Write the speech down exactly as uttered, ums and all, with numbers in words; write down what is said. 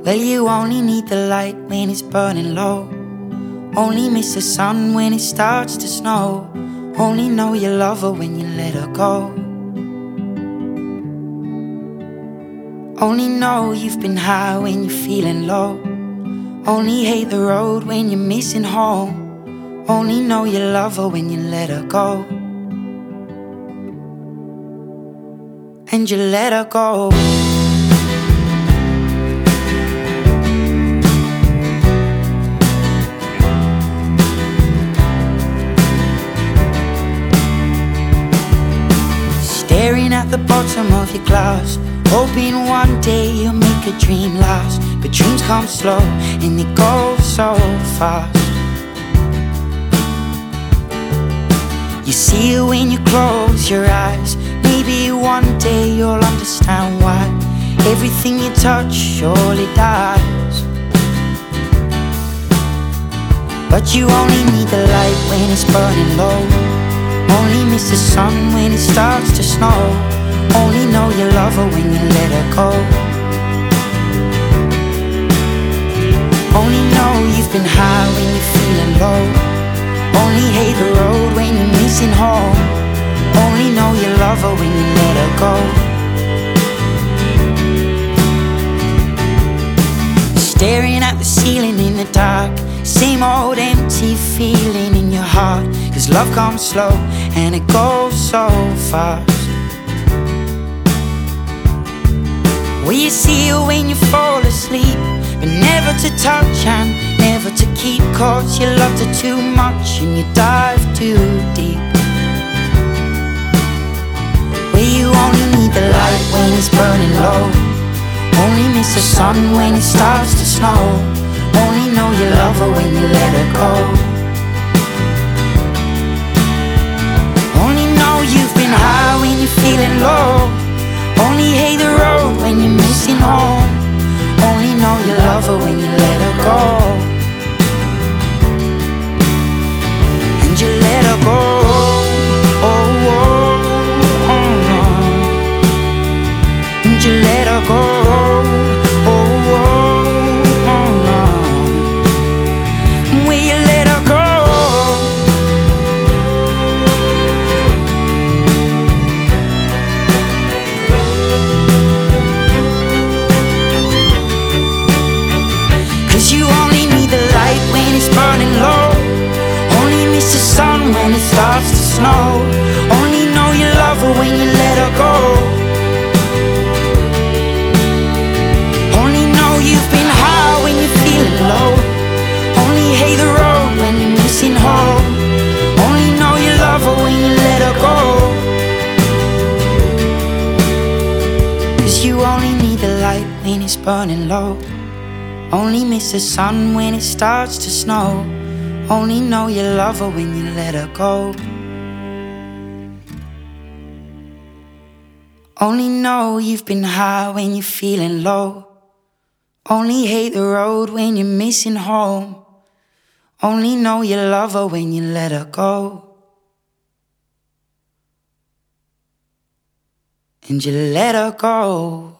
Well, you only need the light when it's burning low. Only miss the sun when it starts to snow. Only know you love her when you let her go. Only know you've been high when you're feeling low. Only hate the road when you're missing home. Only know you love her when you let her go. And you let her go. Staring at the bottom of your glass, hoping one day you'll make a dream last. But dreams come slow and they go so fast. You see it when you close your eyes. Maybe one day you'll understand why everything you touch surely dies. But you only need the light when it's burning low. Only miss the sun when it starts to snow. Only know you love her when you let her go. Only know you've been high when you're feeling low. Only hate the road when you're missing home. Only know you love her when you let her go. Staring at the ceiling in the dark, same old empty feeling in your heart. Cause love comes slow and it goes so fast. Well, you see her when you fall asleep, but never to touch and never to keep. Cause you loved her too much and you dive too deep. Well, you only need the light when it's burning low. Only miss the sun when it starts to snow. Only know you love her when you let her go. Only know you've been high when you're feeling low. Only hate the road when you're missing home. Only know you love her when you let her go. And you let her go. Oh, oh, oh, oh. And you let her go. When it starts to snow, only know you love her when you let her go. Only know you've been high when you're feeling low. Only hate the road when you're missing home. Only know you love her when you let her go. Cause you only need the light when it's burning low. Only miss the sun when it starts to snow. Only know you love her when you let her go. Only know you've been high when you're feeling low. Only hate the road when you're missing home. Only know you love her when you let her go. And you let her go.